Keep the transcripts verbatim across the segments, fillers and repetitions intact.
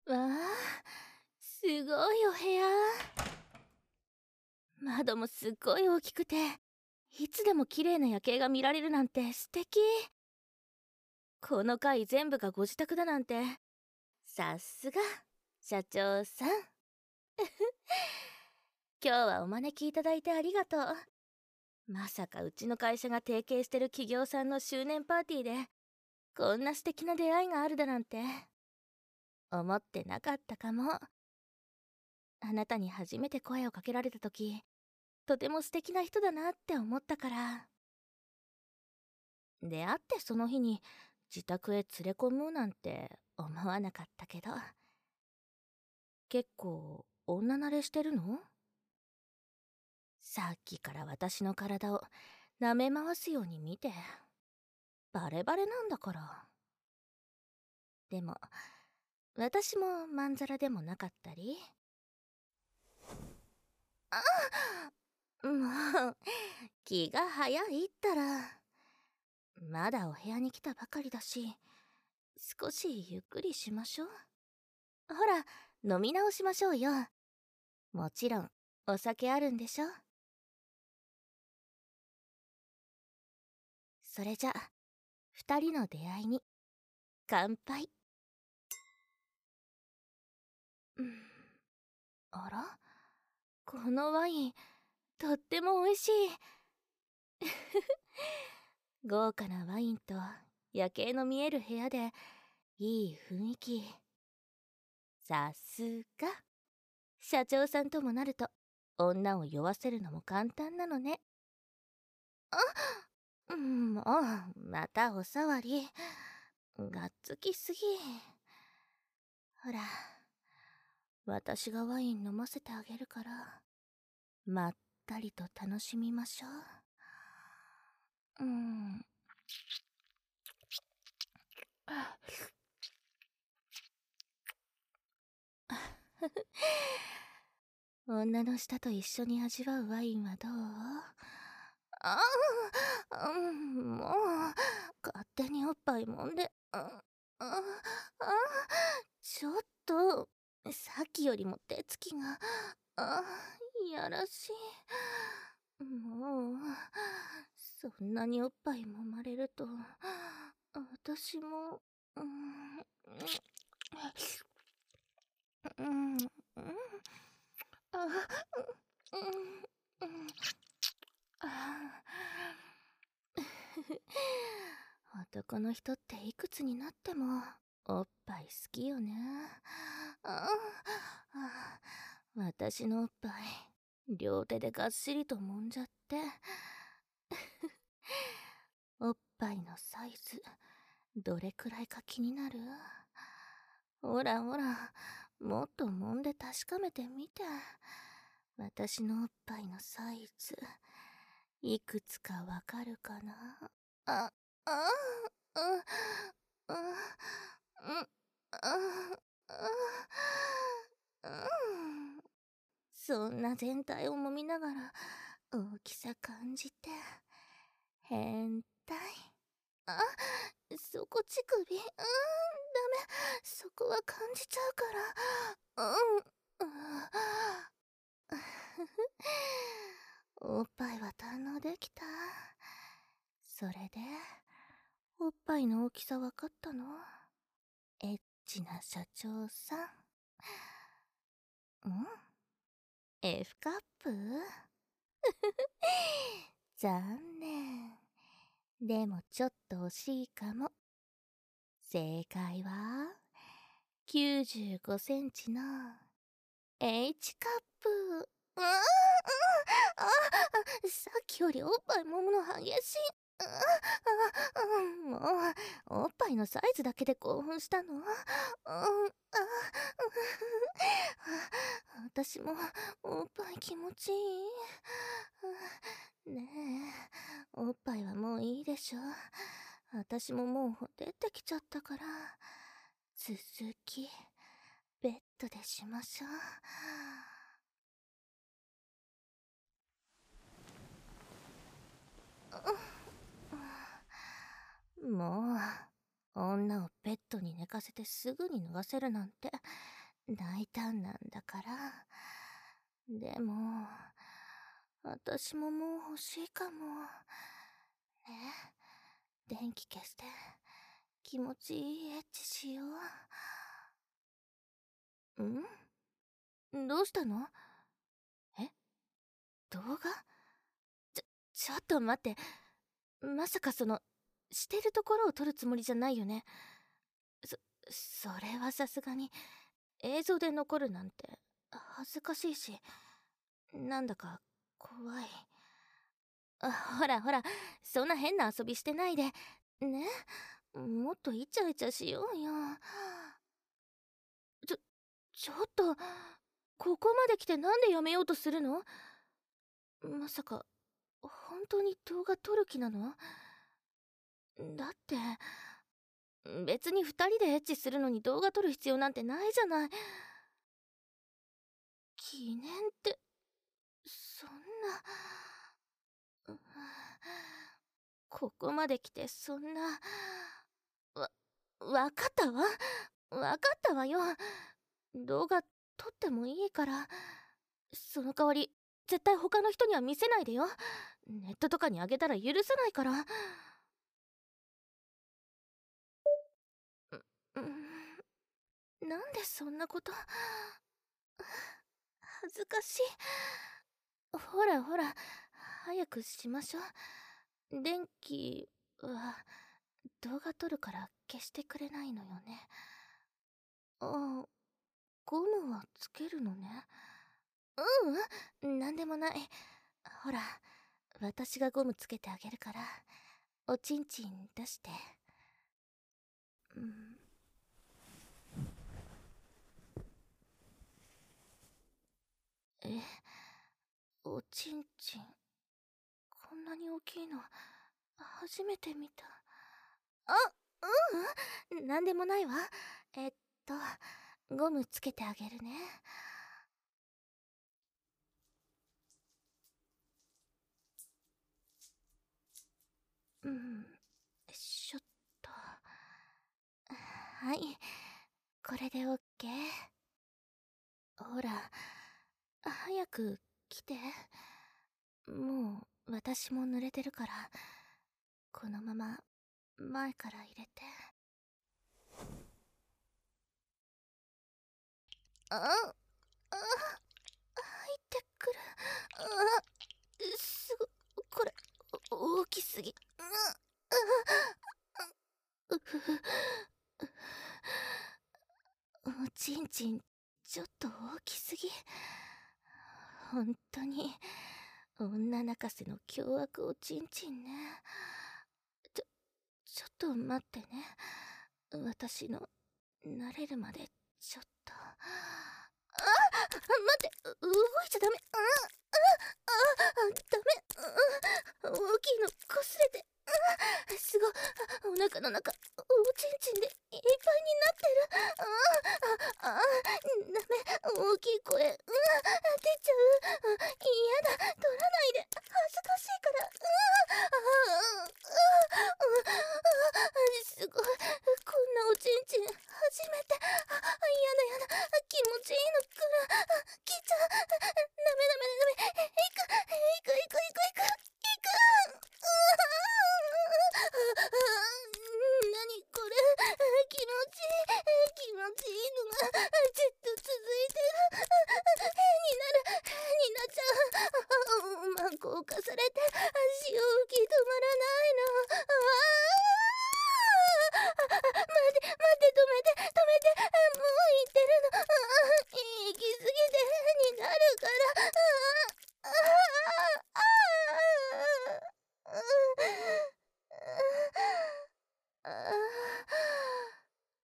わあ、すごいお部屋。窓もすっごい大きくて、いつでも綺麗な夜景が見られるなんて素敵。この階全部がご自宅だなんて、さすが社長さん。今日はお招きいただいてありがとう。まさかうちの会社が提携してる企業さんの周年パーティーでこんな素敵な出会いがあるだなんて思ってなかったかも。あなたに初めて声をかけられた時、とても素敵な人だなって思ったから。出会ってその日に自宅へ連れ込むなんて思わなかったけど。結構女慣れしてるの？さっきから私の体を舐め回すように見て、バレバレなんだから。でも私もまんざらでもなかったり。あもう気が早いったら。まだお部屋に来たばかりだし、少しゆっくりしましょう。ほら、飲み直しましょうよ。もちろんお酒あるんでしょ。それじゃ二人の出会いに乾杯。うん、あら、このワインとっても美味しい。豪華なワインと夜景の見える部屋でいい雰囲気。さすが社長さんともなると女を酔わせるのも簡単なのね。あ、もうまたおさわり。がっつきすぎ。ほら、私がワイン飲ませてあげるから、まったりと楽しみましょう。うん。女の舌と一緒に味わうワインはどう？ああ、うん、もう勝手におっぱい揉んで、あああちょっとさっきよりも手つきが、あいやらしい。もうそんなにおっぱい揉まれると私もうんうんうんあうんうんあ男の人っていくつになってもおっぱい好きよね。ああ私のおっぱい両手でがっしりと揉んじゃっておっぱいのサイズどれくらいか気になる？ほらほら、もっと揉んで確かめてみて。私のおっぱいのサイズいくつかわかるかな？あ、あ、うん、うん、うん、うん、うん。そんな全体を揉みながら大きさ感じて。変態。あ、そこ乳首。うん、ダメ。そこは感じちゃうから。うん、うん。おっぱいは堪能できた。それでおっぱいの大きさわかったの？エッチな社長さん。うん？ F カップ？残念。でもちょっと惜しいかも。正解はきゅうじゅうごセンチの H カップ。うん、うん、あ、さっきよりおっぱい揉むの激しい。うん、もうおっぱいのサイズだけで興奮したの？うん、あ、私もおっぱい気持ちいい。ねえ、おっぱいはもういいでしょ。私ももう出てきちゃったから。続きベッドでしましょう。も女をベッドに寝かせてすぐに脱がせるなんて大胆なんだから。でも、私ももう欲しいかも。ね、電気消して、気持ちいいエッチしよう。ん？どうしたの？え？動画？ちょ、ちょっと待って。まさかその、してるところを撮るつもりじゃないよね。そ、それはさすがに、映像で残るなんて、恥ずかしいし、なんだか怖い。あ、ほらほら、そんな変な遊びしてないで。ね？もっとイチャイチャしようよ。ちょ、ちょっと、ここまで来てなんでやめようとするの？まさか、本当に動画撮る気なの？だって、別に二人でエッチするのに動画撮る必要なんてないじゃない。記念って、そんな、ここまで来てそんな、わ、わかったわ。わかったわよ。動画撮ってもいいから、その代わり、絶対他の人には見せないでよ。ネットとかにあげたら許さないから。う、ん、なんでそんなこと。恥ずかしい。ほらほら、早くしましょう。電気は動画撮るから消してくれないのよね。ああ、ゴムはつけるのね。ううん、なんでもない。ほら、私がゴムつけてあげるから、おちんちん出して。うん。え、おちんちん、こんなに大きいの、初めて見た。あ、ううん、なんでもないわ。えっと、ゴムつけてあげるね。うん、しょっと。はい、これでオッケー。ほら、早く来て。もう私も濡れてるから、このまま前から入れて。あ、あ、入ってくる。あ、すご、これ、大きすぎ。う、う、おちんちん、ちょっと大きすぎ。本当に、女泣かせの凶悪おちんちんね。ちょ、ちょっと待ってね。私の、慣れるまで、ちょっと。あ、待って、動いちゃダメ。あ、あ、あ、ダメ。大きいの、擦れて。すごい、お腹の中、おちんちんでいっぱいになってる。ああ、ああ、ダメ、大きい声、うわ、出ちゃう。嫌だ、取らないで、恥ずかしいから。うわ、ああ、ああ、すごい、こんなおちんちん、初めて。あ、やだやだ、気持ちいいのくる。来ちゃう。ダメダメダメ、行く、行く、行く、行く、行く、行く。うわ、何これ、気持ちいい、気持ちいいのがずっと続いてる。変になる、変になっちゃう。マンコ化されて足を浮き止まらないの。ああ、待って待って、止めて止めて、もう言ってるの。行き過ぎて変になるから。ああ、ああ、ああ、ああ、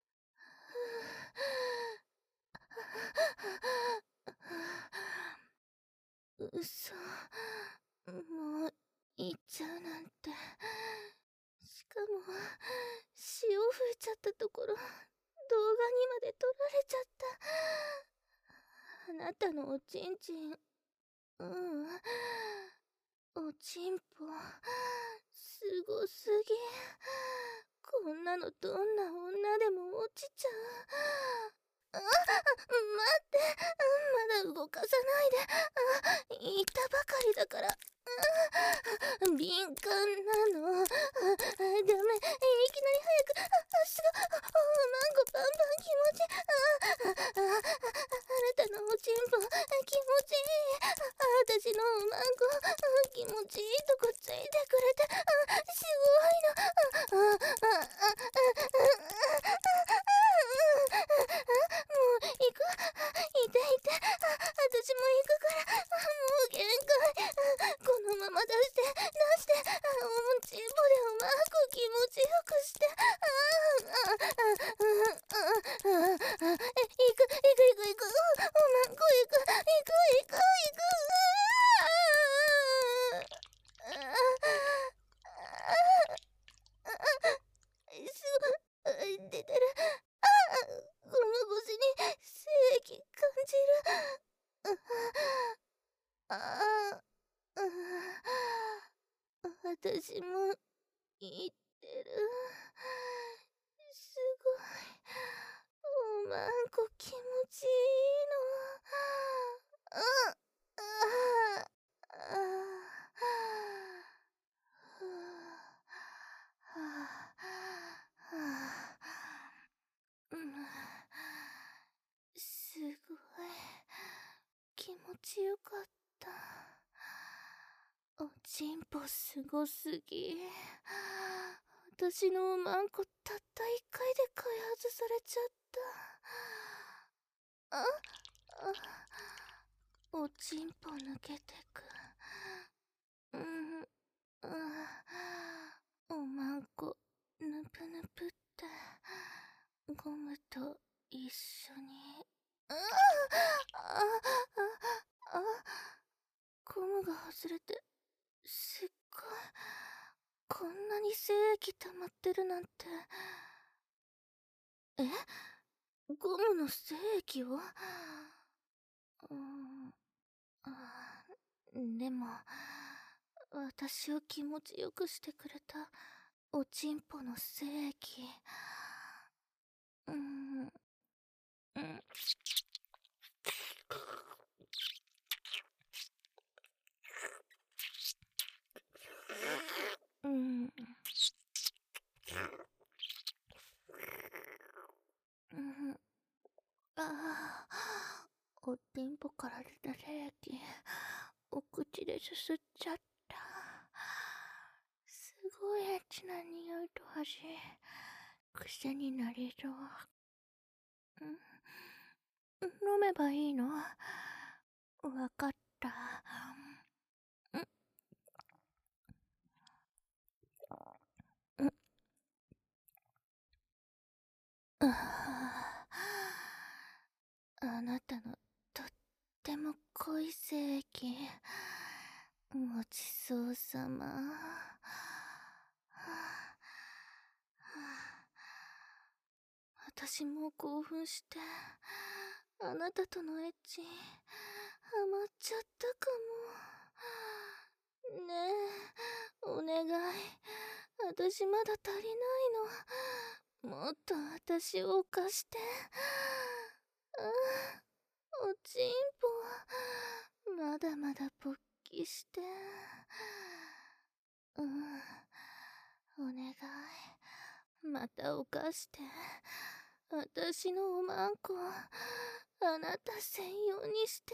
うそ、もう行っちゃうなんて。しかも潮吹いちゃったところ、動画にまで撮られちゃった。あなたのおちんちん、うん、おちんぽすごすぎ。 こんなのどんな女でも落ちちゃう。あ、待って、まだ動かさないで。あ、言ったばかりだから。あ、敏感なの。あ、ダメ。いきなり早く。あ、足が、マンゴパンパン気持ちいい。あ、あ、あ、あなたのおちんぽ、気持ちいい。あ、私のマンゴ、気持ちいいとこついてくれて。あ、すごいの。あ、あ、あ、あ、あ、あ、もう行く。痛い痛い。私も行くから。もう限界。このまま出して出して。おちんぽでうまく気持ちよくして。ああああああああ行く行く行く。おまんこ行く行く行く行く。ああああすごい出てる。ああゴム越しに精液感じる。ああ私も言ってる。すごい。おまんこ気持ちいいの。あああすごい気持ちよかった。おちんぽすごすぎ。私のおまんこたった一回で開発されちゃった。ああおちんぽ抜けてく。うんあおまんこぬぷぬぷってゴムと一緒に。ああああゴムが外れてすっごい。こんなに精液溜まってるなんて。えゴムの精液を。うんあでも私を気持ちよくしてくれたおちんぽの精液。うんうんうんうんああおちんぽから出た精液お口ですすっちゃった。すごいエッチな匂いと味。癖になりそう。ん飲めばいいの？わかった。んんああなたのとっても濃い精液ごちそうさま。私も興奮してあなたとのエッチハマっちゃったかも。ねえお願い私まだ足りないの。もっと私を貸して。あおちんぽまだまだ勃起して。うんお願いまたお貸して。私のおまんこあなた専用にして。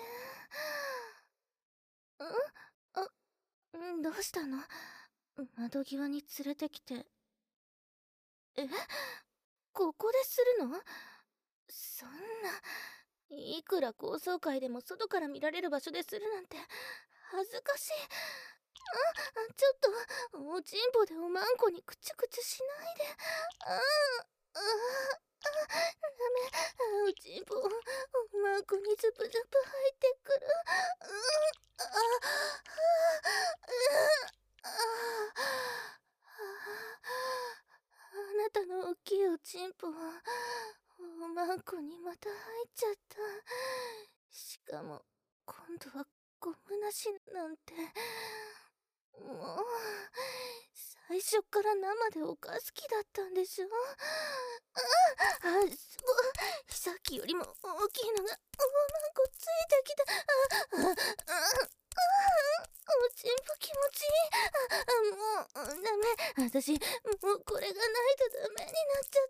んあどうしたの？窓際に連れてきて。えここでするの？そんないくら高層階でも外から見られる場所でするなんて恥ずかしい。あちょっとおちんぽでおまんこにクチュクチュしないで。あああダメおちんぽおまんこにズプズプ入ってくる。うんああああなたの大きいおちんぽはおまんこにまた入っちゃった。しかも今度はゴムなしなんて。もう最初から生でお菓好きだったんでしょ。ああ、すごい。さっきよりも大きいのが、おなんかついてきた。ああ、ああ、おちんぽ気持ちいい。あ、もう、ダメ。私、もうこれがないとダメになっちゃった。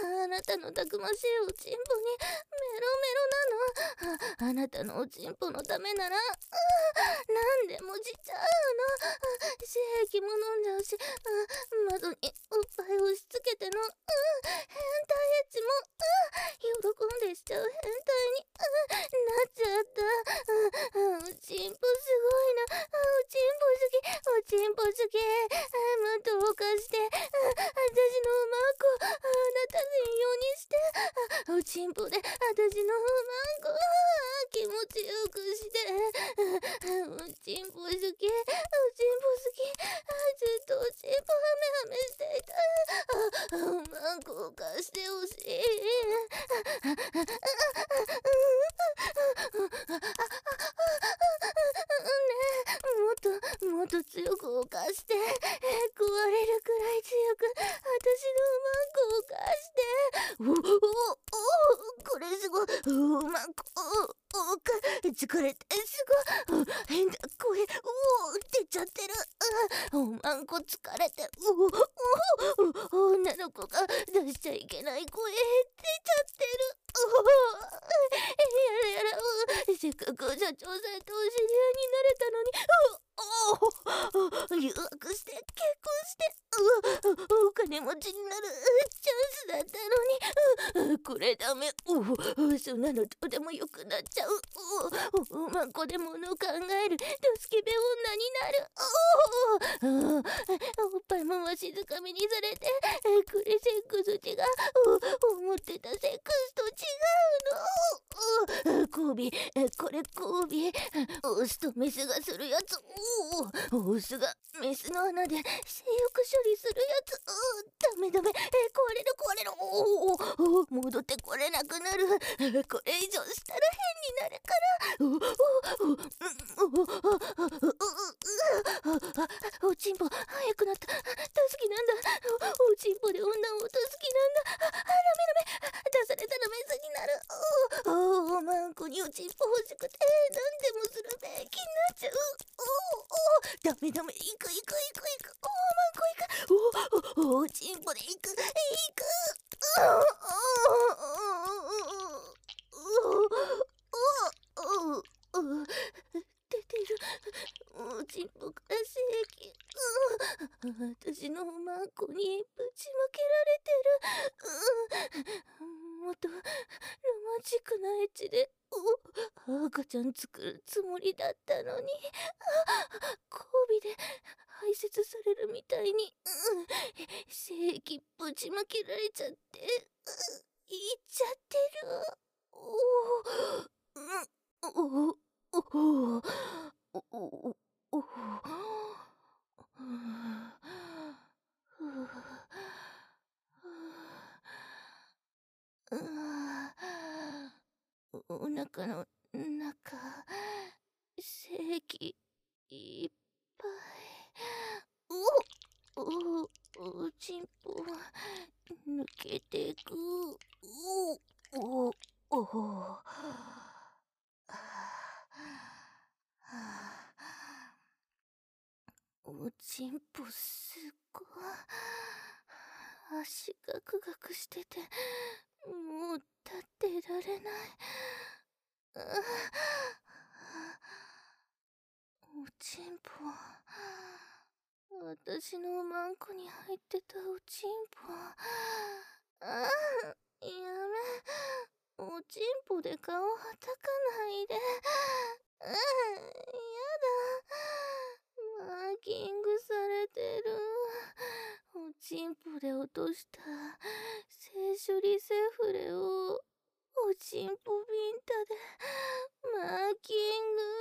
ああ、あなたのたくましいおちんぽに、メロメロなの。あ、あなたのおちんぽのためなら、ああ、何でもしちゃうの。あ、刺激も飲んじゃうし、あ、窓におっぱい押し付けての、うん、変態エッチも、うん、喜んでしちゃう変態に、うん、なっちゃった。うん、おちんぽすごいな。おちんぽ好き、おちんぽ好き。もっとおかして、私のおまんこ、あなた専用にして、おちんぽで私のおまんこ、気持ちよくして、おちんぽ好き、おちんぽ好き、ずっとおちんぽハメハメしていた。おまんこを貸してほしい。もっともっと強くを貸して、壊れるくらい強く私のおまんこを貸して。おおお、これすごい。おまんこ、おおか疲れてすごい。変だ声、おお出ちゃってる。おまんこ疲れて、おおお、女の子が出しちゃいけない声出ちゃってる。おお、やらやら、せっかく社長さんとお知り合いになれたのに、おお、留学して結婚して、おお金持ちになるチャンスだったのに、これダメ。おそんなのどうでもよくなっちゃう。おおまんこで物を考えるドスケベ女になる。おお、おっぱいもわしづかみにされて、これセックス違う。思ってたセックスと違うの。交尾、これ交尾、オスとメスがするやつ。おお、オスがメスの穴で性欲処理するやつ。ダメダメ、壊れる壊れる。おお、戻ってこれなくなる。これ以上したら変になるから。おお、おちんぽ早くなった。助けなんだ。おちんぽで女を落とす気なんだ。あ、ダメダメ、出されたらメスになる。おお、おまんこにおちんぽ欲しくて何でもするべきになっちゃう。おお、ダメダメ、行く行く行く行く。おまんこ行く。おお、おちんぽで行く行く。おおおおお、出てる。おちんぽから精液。私のおまんこにぶちまけられてる。もっとロマンチックなエッチでお赤ちゃん作るつもりだったのに、交尾で排泄されるみたいに、精液ぶちまけられちゃって、いっちゃってる。おおおおおおお、お腹の中、精液いっぱい。おお、おちんぽ抜けてく。おおおお、おちんぽすっごい。足ガクガクしてて、もう立ってられない。おちんぽ、私のおまんこに入ってたおちんぽ。ああ、やめ。おちんぽで顔はたかないで。うん、やだ。マーキングされてる。おちんぽで落とした性処理セフレをおちんぽビンタでマーキング。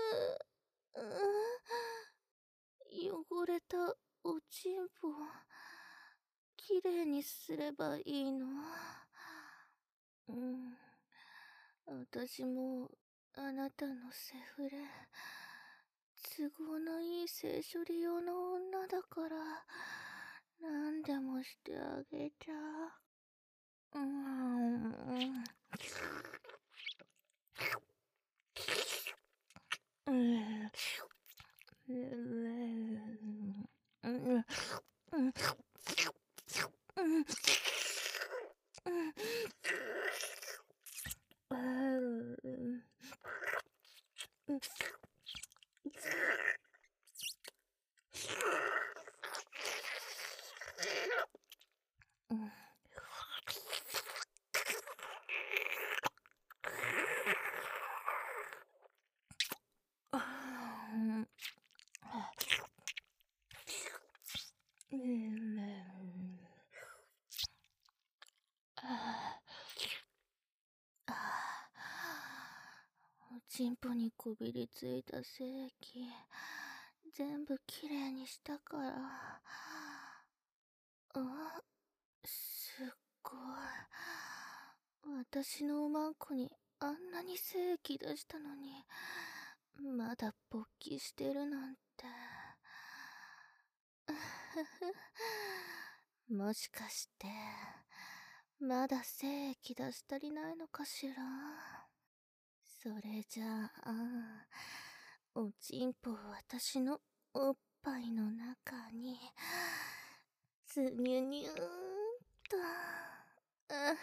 うん、汚れたおちんぽきれいにすればいいの。うん、私もあなたのセフレ都合のいい性処理用の女だから、何でもしてあげちゃう。うーん。うん。うん。うん。うん。うん。うん。うん。うん。おちんぽにこびりついた精液全部きれいにしたから。あ、すっごい。私のおまんこにあんなに精液出したのに、まだ勃起してるなんて。もしかして、まだ精液出し足りないのかしら。それじゃあ、おちんぽを私のおっぱいの中に、すにゅにゅーんと。あ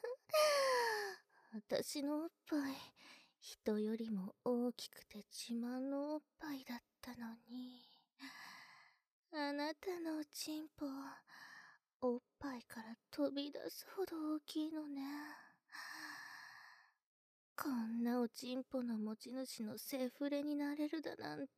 私のおっぱい、人よりも大きくて自慢のおっぱいだったのに、あなたのおちんぽ、おっぱいから飛び出すほど大きいのね。こんなおちんぽの持ち主のセフレになれるだなんて。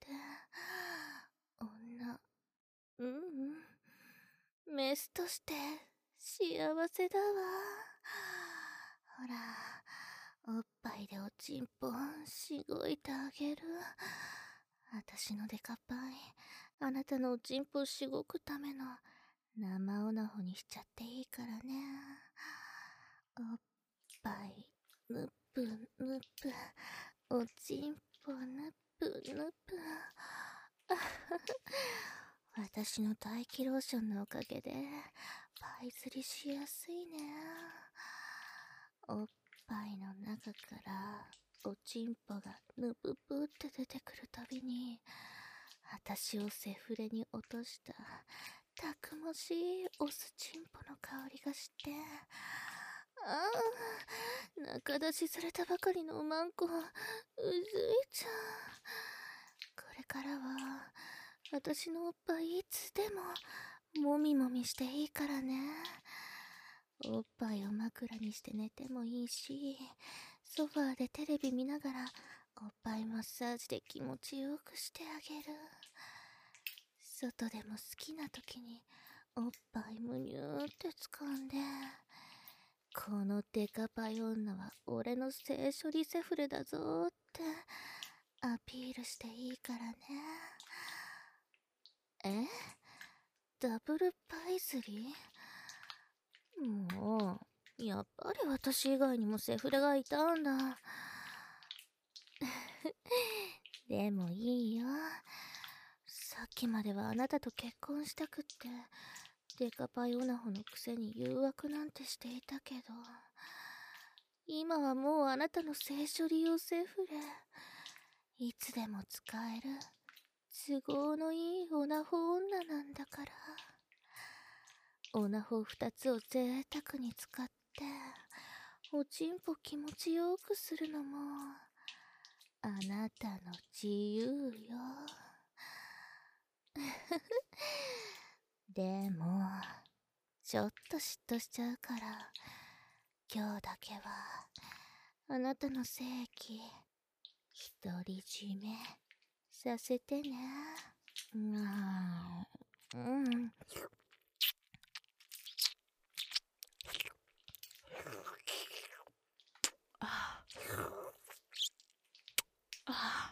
女、うんうん。メスとして幸せだわ。ほら、おっぱいでおちんぽしごいてあげる。私のデカパイ、あなたのおちんぽしごくための生オナホにしちゃっていいからね。おっぱい、ぬぷぬぷ、おちんぽぬぷぬぷ。私の大気ローションのおかげで、パイ釣りしやすいね。おっぱいの中から、おちんぽがぬぷぷって出てくるたびに、私をセフレに落とした、たくましいオスチンポの香りがして、ああ、中出しされたばかりのおまんこ、うずいちゃう。これからは、私のおっぱいいつでも、もみもみしていいからね。おっぱいを枕にして寝てもいいし、ソファーでテレビ見ながら、おっぱいマッサージで気持ちよくしてあげる。外でも好きな時に、おっぱいむにゅーって掴んで、このデカパイ女は俺の性処理セフレだぞーってアピールしていいからね。え？ダブルパイズリー？もう、やっぱり私以外にもセフレがいたんだ。でもいいよ。さっきまではあなたと結婚したくって、デカパイオナホのくせに誘惑なんてしていたけど、今はもうあなたの性処理用セフレ。いつでも使える、都合のいいオナホ女なんだから。オナホ二つを贅沢に使って、おちんぽ気持ちよくするのも、あなたの自由よ。でも、ちょっと嫉妬しちゃうから、今日だけは、あなたの性器、独り占めさせてね。うん。うん。ああ。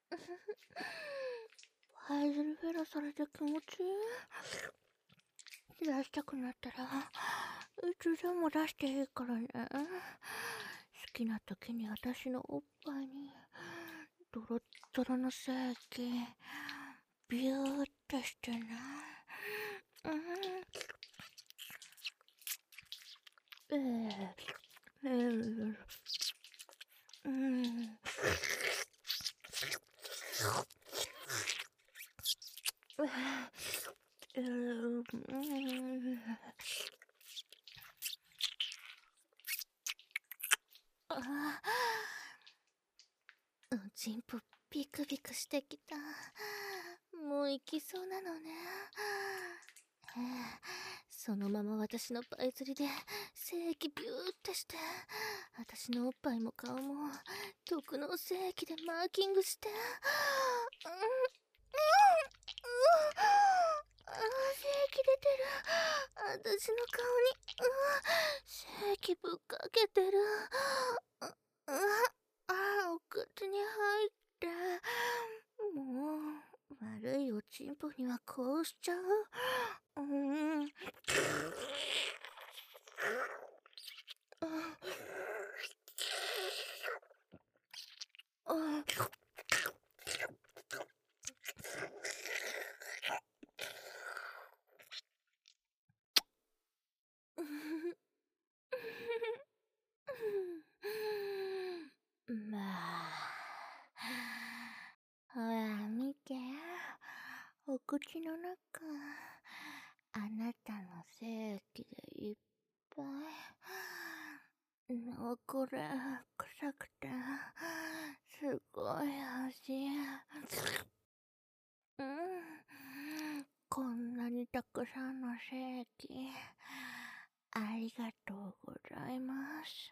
パイズルフェラされて気持ちいい。 出したくなったらいつでも出していいからね。好きな時に私のおっぱいにドロッドロの精液ビューってしてね。うん。ええええうん。えうんああ、チンポビクビクしてきた。もう行きそうなのね。ええそのまま私のパイ釣りで精液ビューってして、私のおっぱいも顔も毒の精液でマーキングして、うん、うん、うん、あ、精液出てる。私の顔に、うん、精液ぶっかけてる。う、う、あ、お口に入って。もう、悪いおちんぽにはこうしちゃう。うん。ああまあ、ほら見て、お口の中、あなたの精液でいっぱい。これ、臭くて、すごい味。うん。こんなにたくさんの精液、ありがとうございます。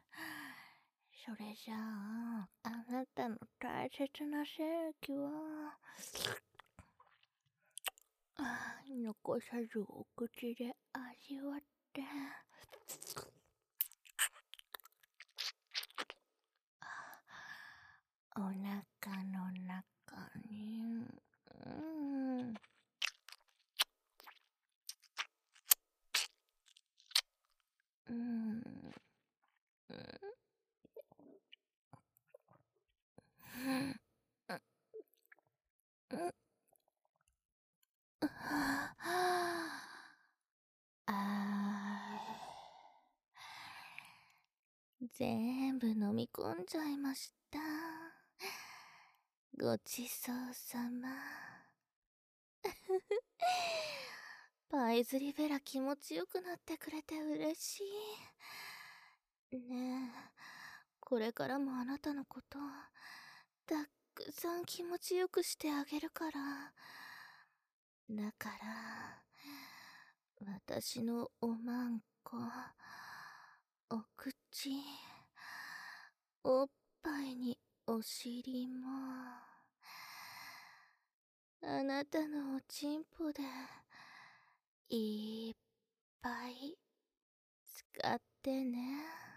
それじゃあ、あなたの大切な精液は、あ残さずお口で味わって、お腹の中に、うん、うん、うん、あー全部飲み込んじゃいました。ごちそうさま。パイズリベラ気持ちよくなってくれて嬉しい。ねえ、これからもあなたのこと、たくさん気持ちよくしてあげるから。だから、私のおまんこ、お口、おっぱいにお尻も、あなたのおちんぽで、いっぱい使ってね。